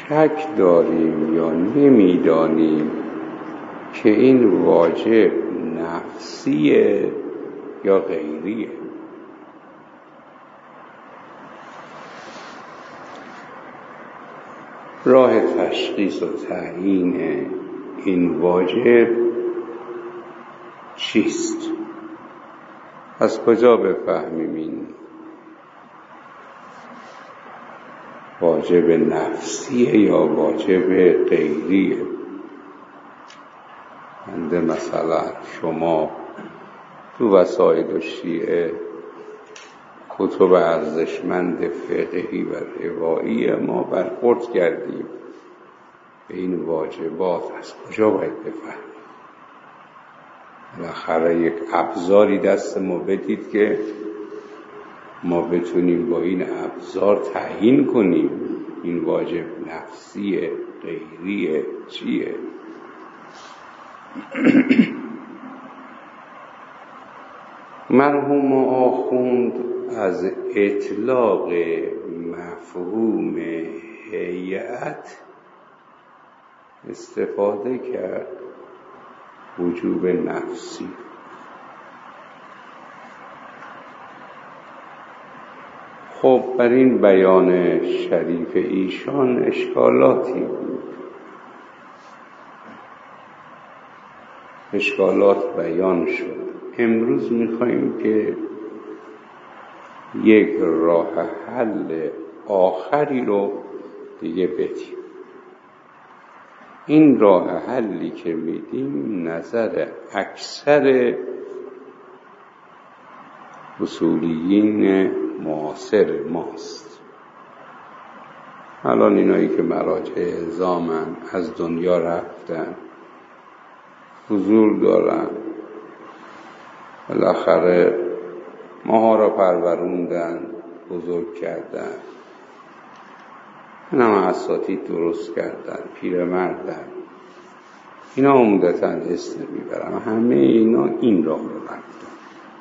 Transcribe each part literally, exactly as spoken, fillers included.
شک داریم یا نمیدانیم که این واجب نفسیه یا غیریه. راه تشخیص و تعیین این واجب چیست؟ از کجا بفهمیم این واجب نفسیه یا واجب غیریه؟ بنده مثلا شما تو وسائل الشیعه کتب ارزشمند فقهی و روایی ما برخورد کردیم به این واجبات، از کجا باید بفهمیم؟ بالاخره یک ابزاری دست ما بدید که ما بتونیم با این ابزار تعیین کنیم این واجب نفسیه، غیریه، چیه. مرحوم آخوند از اطلاق مفهوم هیئت استفاده کرد وجوب نفسی. خب بر این بیان شریف ایشان اشکالاتی بود، اشکالات بیان شد. امروز میخواییم که یک راه حل آخری رو دیگه بدیم. این راه حلی که میدیم نظر اکثر اصولیین معاصر ماست. الان اینایی که مراجع اعزامن، از دنیا رفتن، حضور دارن، بالاخره ماها را پروروندن، بزرگ کردن، این همه اساتید درست کردن، پیرمردن، اینا عمدتاً اسم میبرن. همه اینا این راه رو رفتن.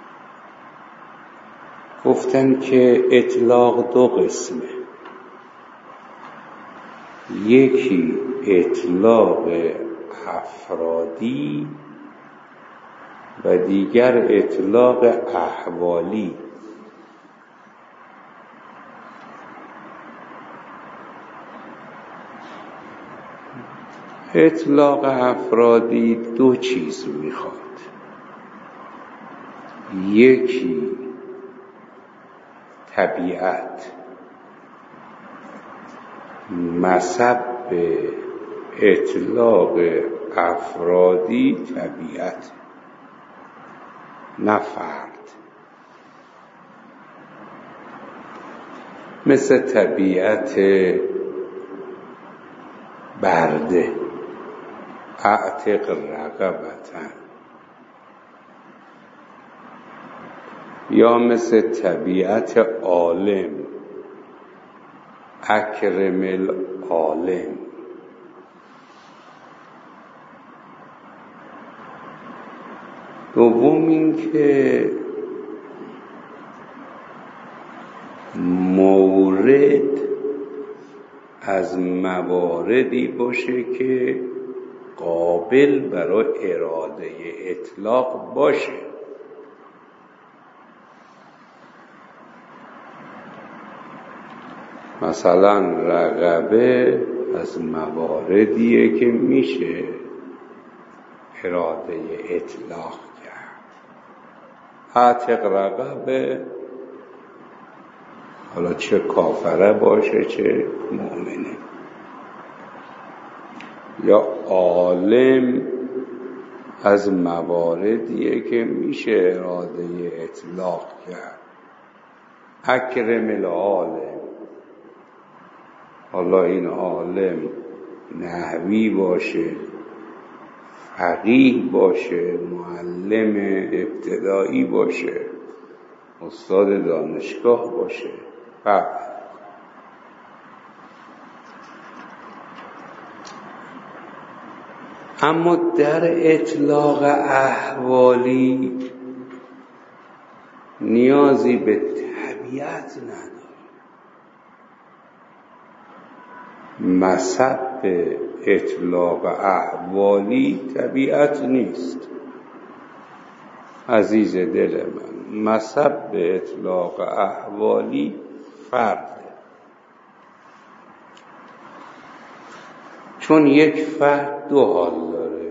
گفتن که اطلاق دو قسمه، یکی اطلاق افرادی و دیگر اطلاق احوالی. اطلاق افرادی دو چیز میخواد، یکی طبیعت، مصب اطلاق افرادی طبیعت نه فرد. مثل طبیعت برده، اعتق رقبتن، یا مثل طبیعت عالم، اکرم العالم. دوم این که مورد از مواردی باشه که قابل برای اراده اطلاق باشه. مثلا رقبه از مواردیه که میشه اراده اطلاق کرد. اعتق رقبه، حالا چه کافره باشه چه مؤمنه. یا عالم از مواردیه که میشه اراده اطلاق کرد. اکرم العالم، حالا این عالم نحوی باشه، فقیه باشه، معلم ابتدایی باشه، استاد دانشگاه باشه. فقط اما در اطلاق احوالی نیازی به طبیعت نداره. مصب اطلاق احوالی طبیعت نیست. عزیز دل من، مصب اطلاق احوالی فرده. چون یک فرد دو حال داره،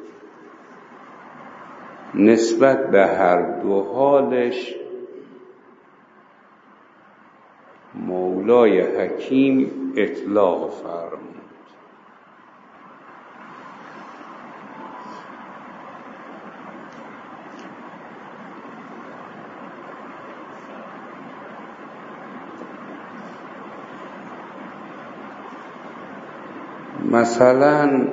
نسبت به هر دو حالش مولای حکیم اطلاق فرمود. مثلا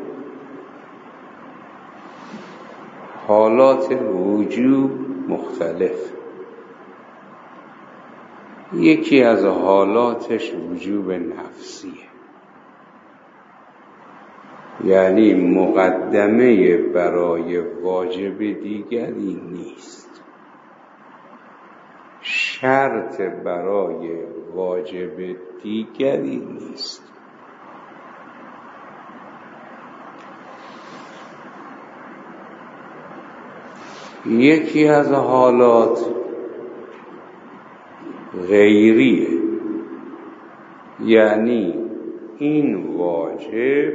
حالات وجوب مختلف. یکی از حالاتش وجوب نفسیه، یعنی مقدمه برای واجب دیگری نیست، شرط برای واجب دیگری نیست. یکی از حالات غیریه، یعنی این واجب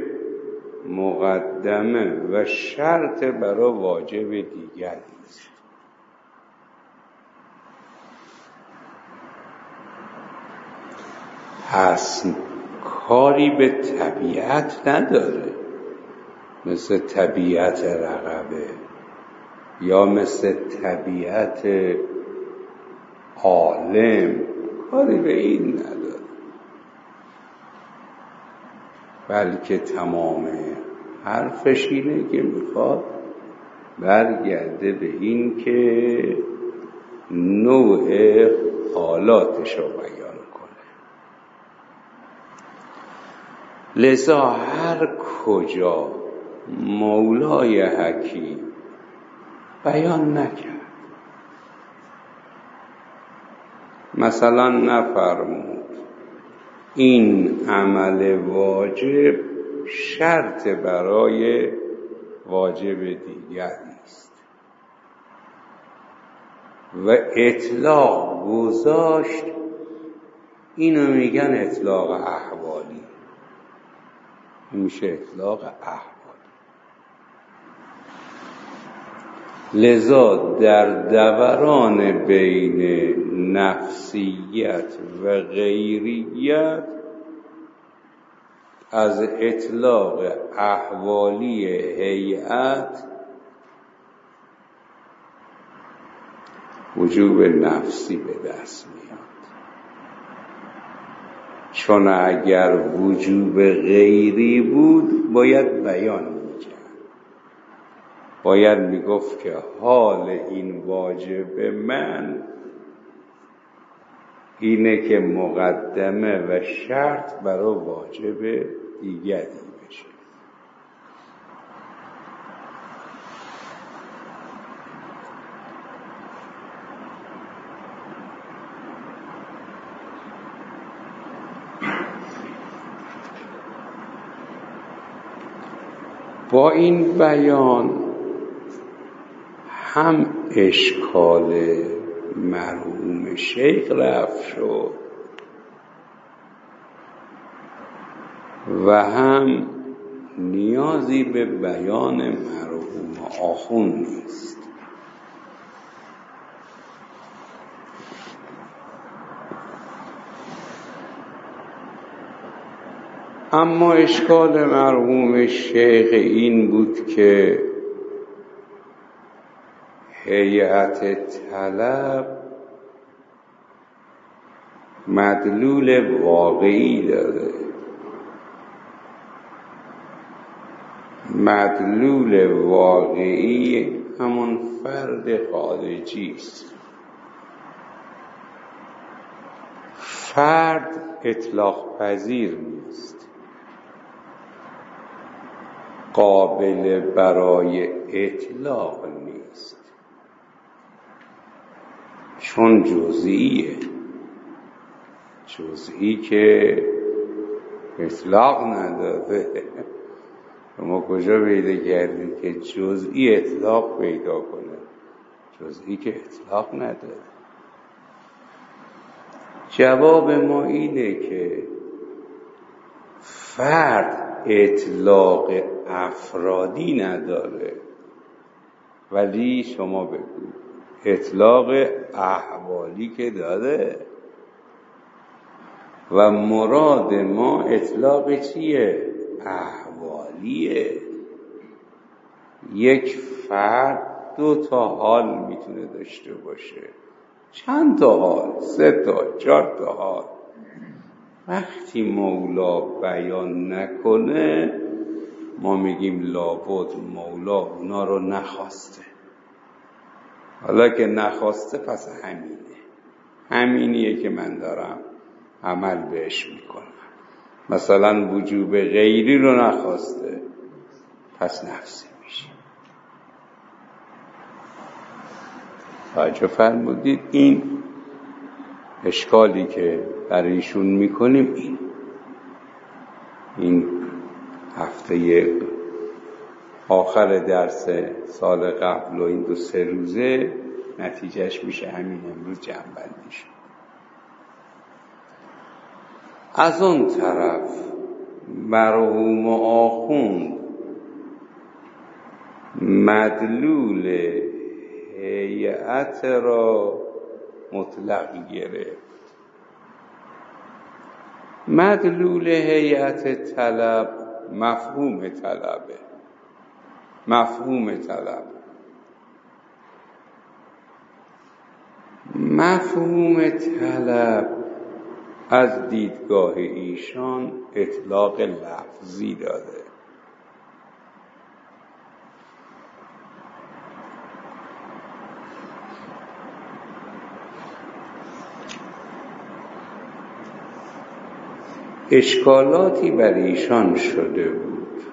مقدمه و شرط برای واجب دیگر نیست. پس کاری به طبیعت نداره، مثل طبیعت رقبه یا مثل طبیعت عالم، کاری به این نداره، بلکه تمام حرفش اینه که میخواد برگرده به این که نوع حالاتش رو بیان کنه. لذا هر کجا مولای حکیم بیان نکرد، مثلا نفرمود این عمل واجب شرط برای واجب دیگر نیست و اطلاق گذاشت، اینو میگن اطلاق احوالی، میشه اطلاق احوالی. لذا در دوران بین نفسیت و غیریت از اطلاق احوالی هیئت وجوب نفسی به دست میاد. چون اگر وجوب غیری بود باید بیان میکرد، باید میگفت که حال این واجب من اینه که مقدمه و شرط برای واجب دیگری بشه. با این بیان هم اشکال مرحوم شیخ رفع شد و هم نیازی به بیان مرحوم آخوند نیست. اما اشکال مرحوم شیخ این بود که هیئت طلب مدلول واقعی داره، مدلول واقعی همون فرد خارجی است. فرد اطلاق پذیر نیست، قابل برای اطلاق نیست، چون جزئیه، جزئی که اطلاق نداده. ما کجا پیدا کردیم که جزئی اطلاق پیدا کنه؟ جزئی که اطلاق نداره. جواب ما اینه که فرد اطلاق افرادی نداره، ولی شما بگو اطلاق احوالی که داره. و مراد ما اطلاق چیه؟ احوالیه. یک فرد دو تا حال میتونه داشته باشه، چند تا حال، سه تا، چهار تا حال. وقتی مولا بیان نکنه ما میگیم لابد مولا اونا رو نخواسته. حالا که نخواسته پس همینه، همینیه که من دارم عمل بهش میکنم. مثلا وجوب غیری رو نخواسته، پس نفسی میشه. توجه فرمودید؟ این اشکالی که برای ایشون میکنیم این این هفته آخر درس سال قبل و این دو سه روزه نتیجهش میشه همین. امروز جمع‌بندی شد. از اون طرف مرحوم آخوند مدلول هیئت را مطلق گرفت. مدلول هیئت طلب مفهوم طلبه. مفهوم طلب مفهوم طلب از دیدگاه ایشان اطلاق لفظی داده. اشکالاتی بر ایشان شده بود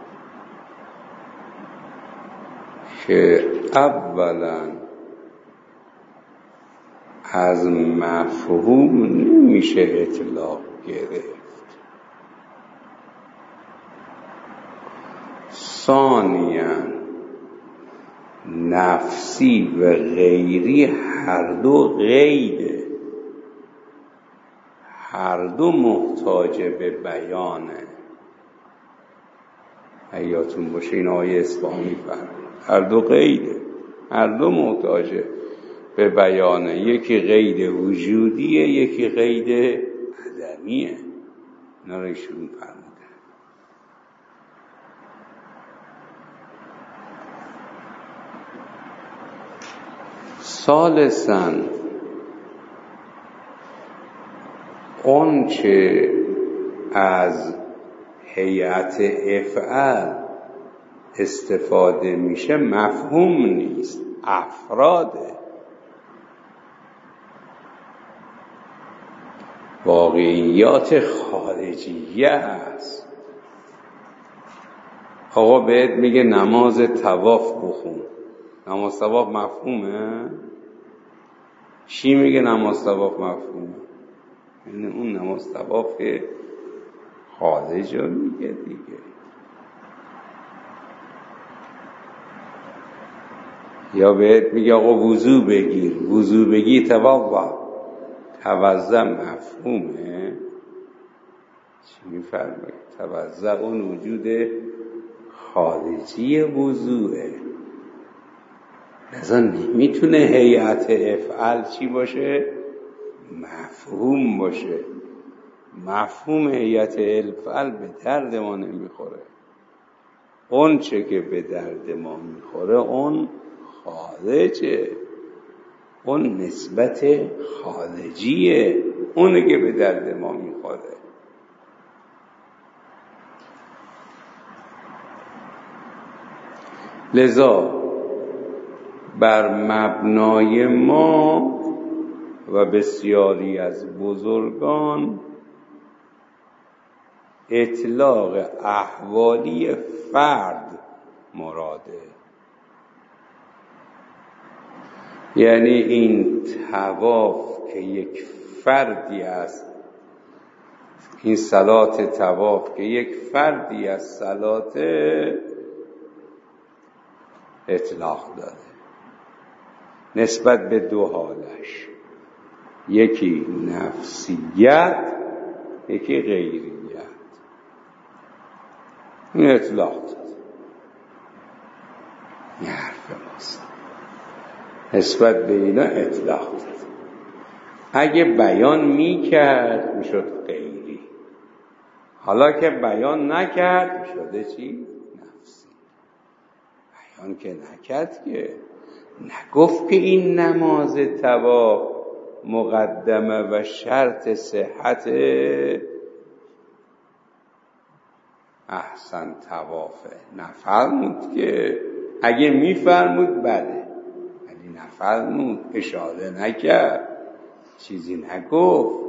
که اولا از مفهوم نمیشه اطلاق گرفت، ثانیاً نفسی و غیری هر دو قیده، هر دو محتاج به بیانه. حیاتون باشه این آیه اصفهانی فرمود هر دو قیده، هر دو محتاج به بیانه. یکی قید وجودیه، یکی قید عدمیه. اینا رو ایشون فرمودن. ثالثاً اون چه از هیئت افعال استفاده میشه مفهوم نیست، افراده، واقعیات خارجیه است. آقا بهت میگه نماز طواف بخون، نماز طواف مفهومه؟ چی میگه نماز طواف مفهومه؟ یعنی اون نماز طواف خارج رو میگه دیگه. یا بهت میگه آقا وضو بگیر، وضو بگیر طواف توضع مفهومه؟ چی میفرمایید؟ توضع اون وجود خارجی وضوعه، لذا نمیتونه هیئت افعال چی باشه؟ مفهوم باشه. مفهوم هیئت افعال به درد ما نمیخوره. اون چه که به درد ما میخوره اون خارجه، اون نسبت خارجیه، اونه که به درد ما میخوره. لذا بر مبنای ما و بسیاری از بزرگان اطلاق احوالی فرد مراده، یعنی این طواف که یک فردی است این صلات طواف که یک فردی از صلات اطلاق داده نسبت به دو حالش، یکی نفسیت یکی غیریت. این اطلاق داده، این حرف ماست، نسبت به اینا اطلاق داده. اگه بیان میکرد میشد غیری، حالا که بیان نکرد شده چی؟ نفسی. بیان که نکرد که نگفت که این نماز طواف مقدمه و شرط صحت احسن طوافه. نفرمود که اگه میفرمود بله، ولی نفرمود، اشاره نکرد، چیزی نگفت.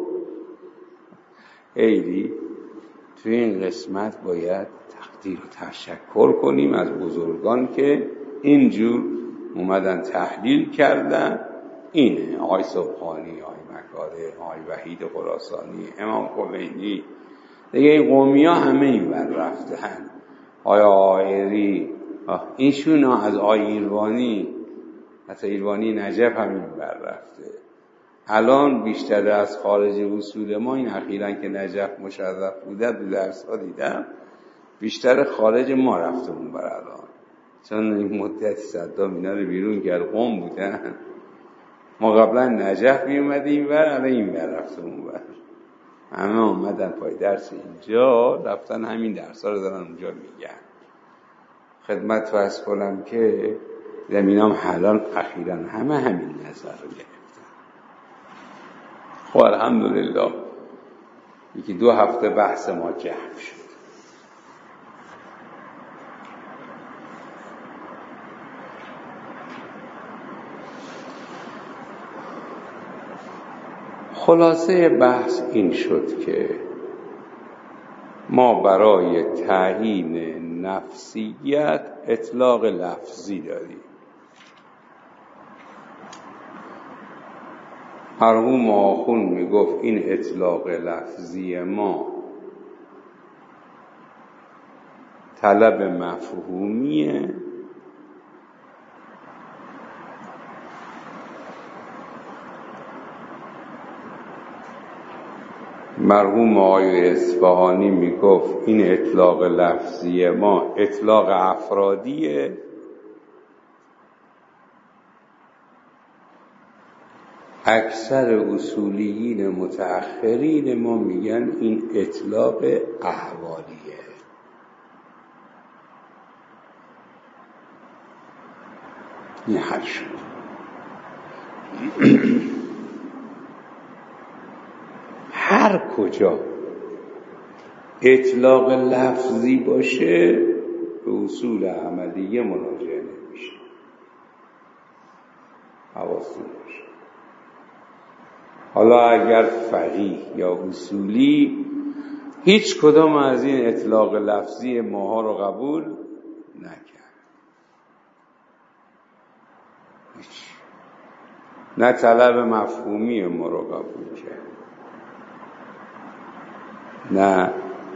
خیلی توی این قسمت باید تقدیر و تشکر کنیم از بزرگان که اینجور اومدن تحلیل کردن. اینه آقای سبحانی، آقای مکاره، آقای وحید خراسانی، امام خمینی، دیگه این قومی ها همه این بر رفتن. آقای آئری، اینشون از آقای ایروانی، حتی ایروانی نجف همین بر رفته. الان بیشتر از خارج اصول ما، این اخیراً که نجف مشرف بوده دو درس ها دیدم، بیشتر خارج ما رفته اون بر الان، چون این مدتی صدام اینا رو بیرون کرد، قوم بودن. ما قبلا نجف می اومدیم بر، الان این بر رفته اون بر، همه اومدن پای درس اینجا، رفتن همین درس ها رو دارن اونجا میگن. خدمت فرض کنم که زمینام حلال اخیراً همه همین نظر رو گرفتن. خب الحمدلله یکی دو هفته بحث ما جمع شد. خلاصه بحث این شد که ما برای تعیین نفسیت اطلاق لفظی داریم. مرحوم آخون میگفت این اطلاق لفظی ما طلب مفهومیه، مرحوم آقای اصفهانی میگفت این اطلاق لفظی ما اطلاق افرادیه، اکثر اصولیین متأخرین ما میگن این اطلاق احوالیه. این حل شد. هر کجا اطلاق لفظی باشه به اصول عملیه مراجعه نمیشه. حواستون باشه. حالا اگر فقیه یا اصولی هیچ کدام از این اطلاق لفظی ماها رو قبول نکرد، هیچ. نه طلب مفهومی ما رو قبول کرد، نه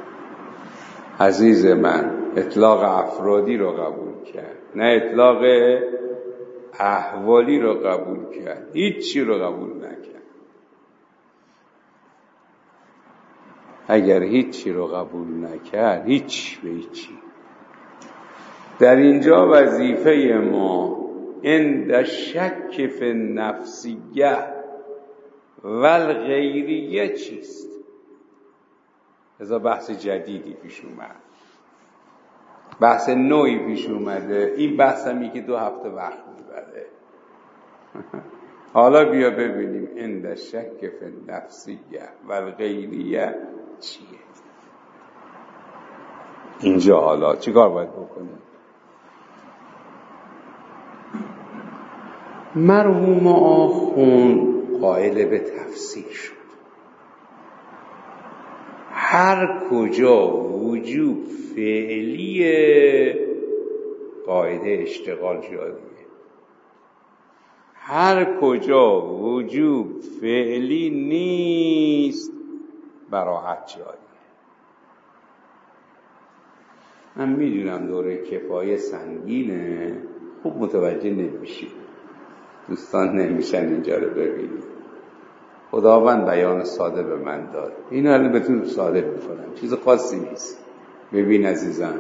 عزیز من اطلاق افرادی رو قبول کرد، نه اطلاق احوالی رو قبول کرد، هیچی رو قبول نکرد. اگر هیچی رو قبول نکرد، هیچ به هیچی. در اینجا وظیفه ما عند شک فی النفسیه والغیریه چیست؟ ازا بحث جدیدی پیش اومد، بحث نوعی پیش اومده. این بحث همی که دو هفته وقت میبره. حالا بیا ببینیم عند شک فی النفسیه والغیریه چیه. اینجا حالا چیکار باید بکنیم؟ مرحوم آخون قائل به تفسیر شد. هر کجا وجوب فعلی قاعده اشتغال جاریه، هر کجا وجوب فعلی نیست براحت جاری. من میدونم دوره کفایه سنگینه، خوب متوجه نمیشی، دوستان نمیشن اینجا رو ببینید. خداوند بیان ساده به من داد، این الان بهتون ساده میکنم، چیز خاصی نیست. ببین عزیزم،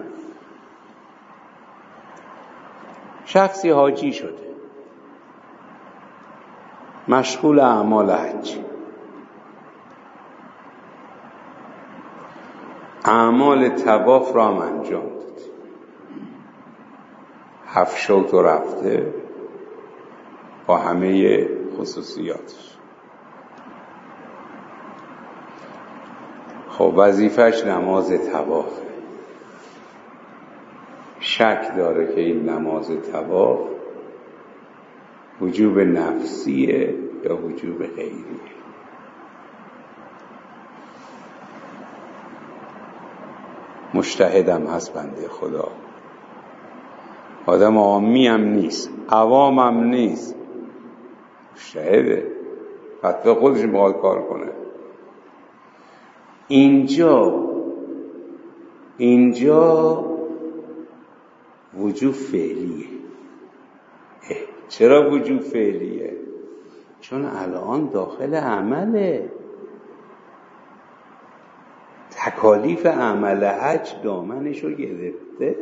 شخصی حاجی شده، مشغول اعمال حج، اعمال طواف را هم انجام داد، هفت شوط رفته با همه خصوصیاتش. خب وظیفش نماز طوافه. شک داره که این نماز طواف وجوب نفسیه یا وجوب غیریه. مجتهدم هست بنده خدا، آدم عامی هم نیست، عوام هم نیست، مجتهده، فتوا خودش میخواد کار کنه. اینجا اینجا وجوب فعلیه. چرا وجوب فعلیه؟ چون الان داخل عمله، تکالیف عمل حج دامنشو گرفته،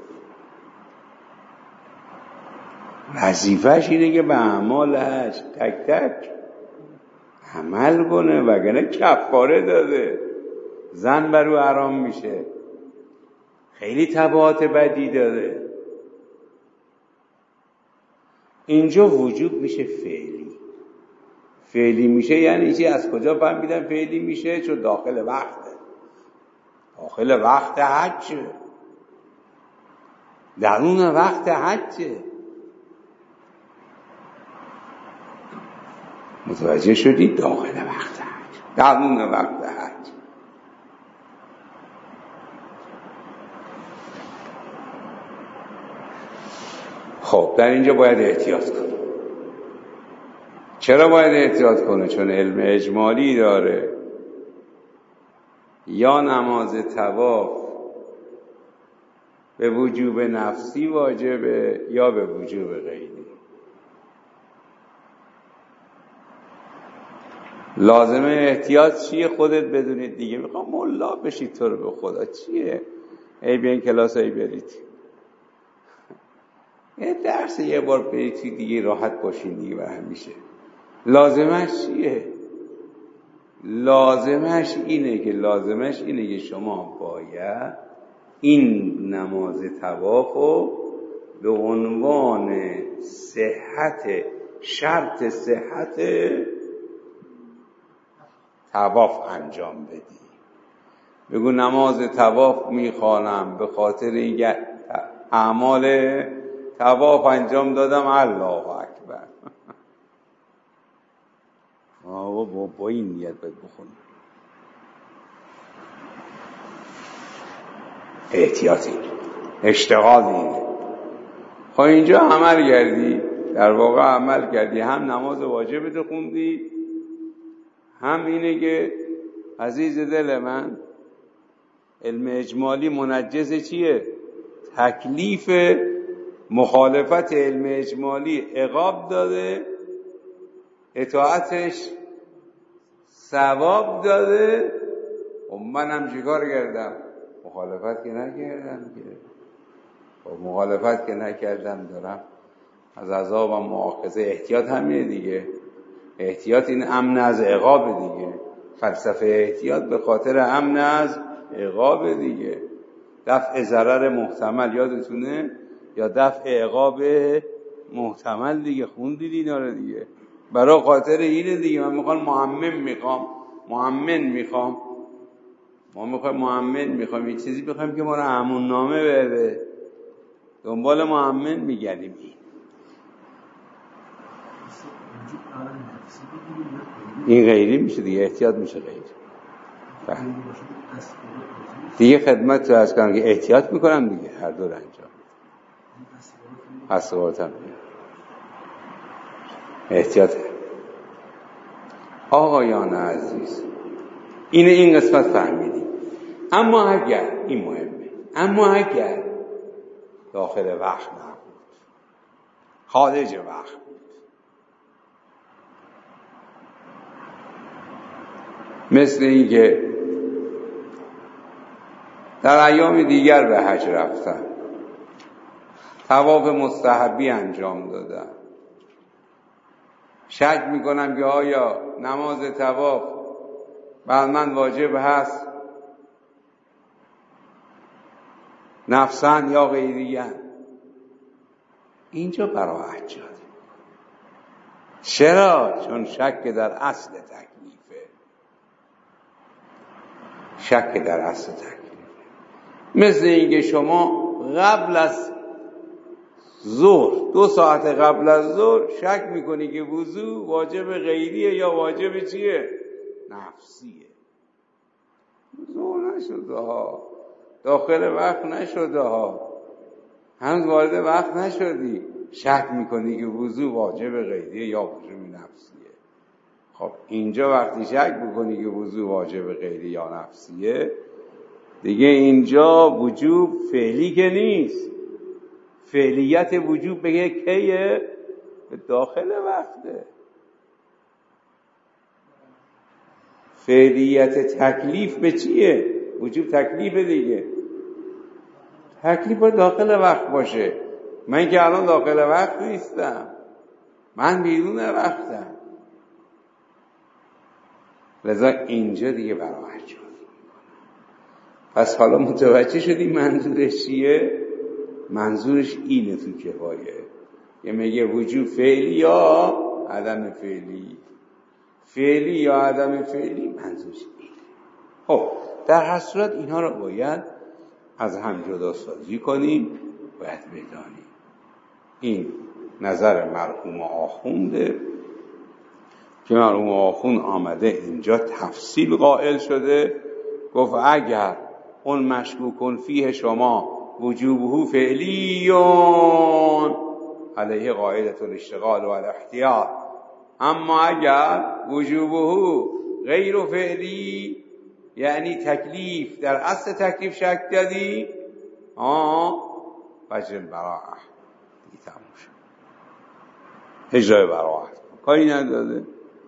وظیفه‌ش اینه که به اعمال حج تک تک عمل کنه، وگرنه کفاره داده، زن بر او حرام میشه، خیلی تبعات بدی داره. اینجا وجوب میشه فعلی. فعلی میشه یعنی چی؟ از کجا فهمیدم فعلی میشه؟ چون داخل وقته، داخل وقت حجه، درون وقت حجه. متوجه شدید؟ داخل وقت حج، درون وقت حج. خب در اینجا باید احتیاط کنه. چرا باید احتیاط کنه؟ چون علم اجمالی داره. یا نماز طواف به وجوب نفسی واجبه یا به وجوب غیری. لازمه احتیاط چیه؟ خودت بدونید دیگه. میخوام ملا بشید تو رو به خدا، چیه؟ ای بیاین کلاس ای برید یه درس یه بار برید دیگه راحت باشین دیگه برای همیشه. لازمش چیه؟ لازمش اینه که لازمش اینه که شما باید این نماز طوافو به عنوان صحت، شرط صحت طواف انجام بدی. بگو نماز طواف میخوانم به خاطر اینکه اعمال طواف انجام دادم، الله اکبر. آقا با, با این نیت باید بخونیم. احتیاطی، اشتغال اینه. خب اینجا عمل کردی، در واقع عمل کردی، هم نماز واجبت خوندی، هم اینه که عزیز دل من علم اجمالی منجز چیه؟ تکلیف مخالفت علم اجمالی عقاب داده، اطاعتش ثواب داده. و منم چیکار کردم؟ مخالفت که نکردم که. خب مخالفت که نکردم دارم از عذابم مؤاخذه. احتیاط همینه دیگه. احتیاط این امن از عقاب دیگه. فلسفه احتیاط به خاطر امن از عقاب دیگه. دفع ضرر محتمل یادتونه یا دفع عقاب محتمل دیگه. خوندید اینا رو دیگه. برای خاطر اینه دیگه. من میخوام معمم میخوام معمن میخوام ما میخوایم معمن میخوام یه چیزی بخوایم که ما رو امون نامه بده، دنبال معمن میگردیم. این غیری میشه دیگه، احتیاط میشه غیری دیگه. خدمت تو از کنم که احتیاط میکنم دیگه، هر دور انجام اصواتم احتیاط. آقایان عزیز، اینه این قسمت فهمیدیم. اما اگر این مهمه، اما اگر داخل وقت نبود، خارج وقت بود، مثل این که در ایام دیگر به حج رفتن، طواف مستحبی انجام دادن، شک میکنم که آیا نماز طواف بر من واجب هست نفساً یا غیریاً، اینجا براحت شد. چرا؟ چون شک در اصل تکلیفه. شک در اصل تکلیفه. مثل اینکه شما قبل از ظهر، دو ساعت قبل از ظهر شک میکنی که وضو واجب غیریه یا واجب چیه؟ نفسیه. ظهر نشده ها، داخل وقت نشده ها، هنوز وارد وقت نشدی، شک میکنی که وضو واجب غیریه یا واجب نفسیه. خب اینجا وقتی شک میکنی که وضو واجب غیری یا نفسیه، دیگه اینجا وجوب فعلی که نیست. فعلیت وجوب بگه کیه؟ به داخل وقته. فعلیت تکلیف به چیه؟ وجوب تکلیف دیگه. تکلیف باید داخل وقت باشه. من که الان داخل وقت نیستم، من بیرون وقتم. لذا اینجا دیگه براحت شد. پس حالا متوجه شدی منظورش چیه؟ منظورش اینه تو کفایه، یه میگه وجوب فعلی یا عدم فعلی، فعلی یا عدم فعلی، منظورش اینه. خب در هر صورت اینها رو باید از هم جدا سازی کنیم، باید بدانیم. این نظر مرحوم آخونده که مرحوم آخوند آمده اینجا تفصیل قائل شده، گفت اگر اون مشکوکن فیه شما وجوبه فعلیون علیه قاعدة الاشتغال و الاحتیاط، اما اگر وجوبه غیر فعلی یعنی تکلیف در اصل تکلیف شک دادی، آه وجه براعه دیگه تموم شد، اجرای براعه کاری نداده.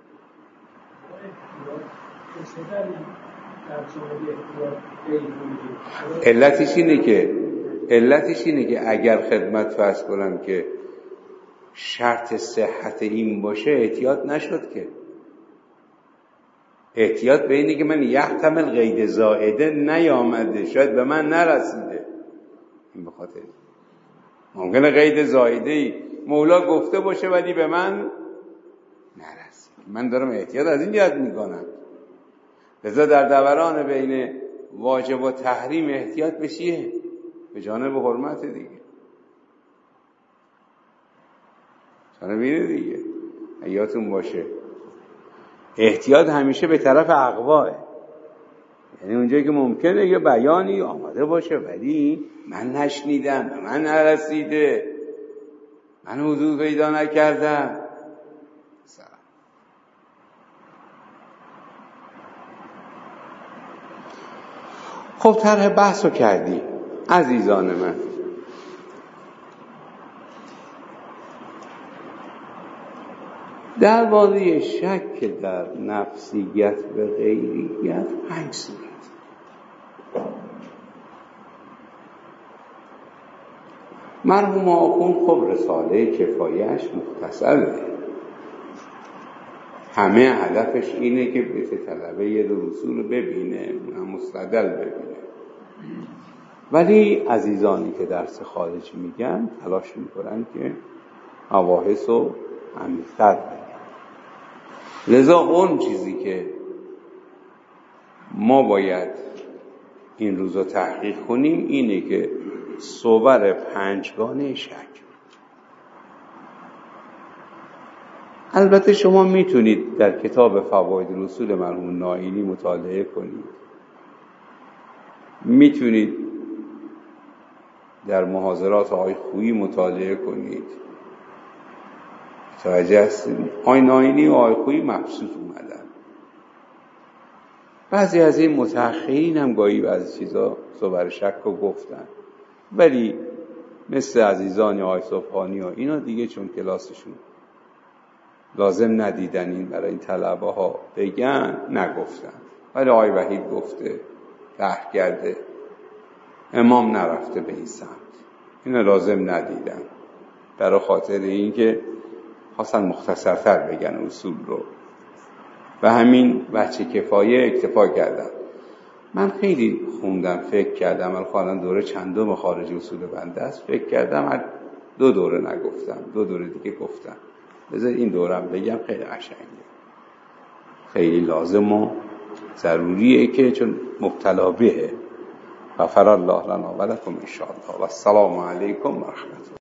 علتش اینه که علتش اینه که اگر خدمت فرض کنم که شرط صحت این باشه، احتیاط نشد که. احتیاط به اینه که من یحتمل قید زائده نیامده، شاید به من نرسیده. این بخاطر ممکنه قید زائده مولا گفته باشه ولی به من نرسید. من دارم احتیاط از این جهت میکنم. لذا در دوران بین واجب و تحریم احتیاط بشیه به جانب حرمت دیگه، جانب اینه دیگه. یادتون باشه احتیاط همیشه به طرف اقواه، یعنی اونجایی که ممکنه یه بیانی آماده باشه ولی من نشنیدم، به من نرسیده، من حضور پیدا نکردم. خب طرح بحث رو کردی عزیزان من. در بازی شک در نفسیت به غیریت پنج صورت. مرحوم آخوند خب رساله کفایه‌اش مختصره، همه هدفش اینه که به طلبه یه دو اصول ببینه، اونم مستدل ببینه، ولی عزیزانی که درس خارج میگن تلاش میکنن که مباحث رو عمیق‌تر بگن. لذا اون چیزی که ما باید این روزا تحقیق کنیم اینه که صور پنجگانه شک. البته شما میتونید در کتاب فواید الاصول مرحوم نائینی مطالعه کنید، میتونید در محاضرات آقای خویی مطالعه کنید. متوجه هستید؟ آقای نائینی و آقای خویی مبسوط اومدن. بعضی از این متأخرین هم گاهی بعضی چیزا صبر شک رو گفتن، ولی مثل عزیزان آقای صبحانی و اینا دیگه چون کلاسشون لازم ندیدن این برای این طلبه ها بگن نگفتن. ولی آقای وحید گفته تحقیق‌گرده امام نرفته به این سمت، اینو لازم ندیدن برای خاطر این که خواستن مختصرتر بگن اصول رو و همین وجه کفایه اکتفا کردن. من خیلی خوندم، فکر کردم، من خواهدم دوره چندم خارج اصول بنده است، فکر کردم دو دوره نگفتم، دو دوره دیگه گفتم، بذار این دورم بگم، خیلی قشنگه، خیلی لازم و ضروریه که چون مبتلا بهه. غفر الله لنا و لکم ان شاء الله و السلام علیکم و رحمت الله.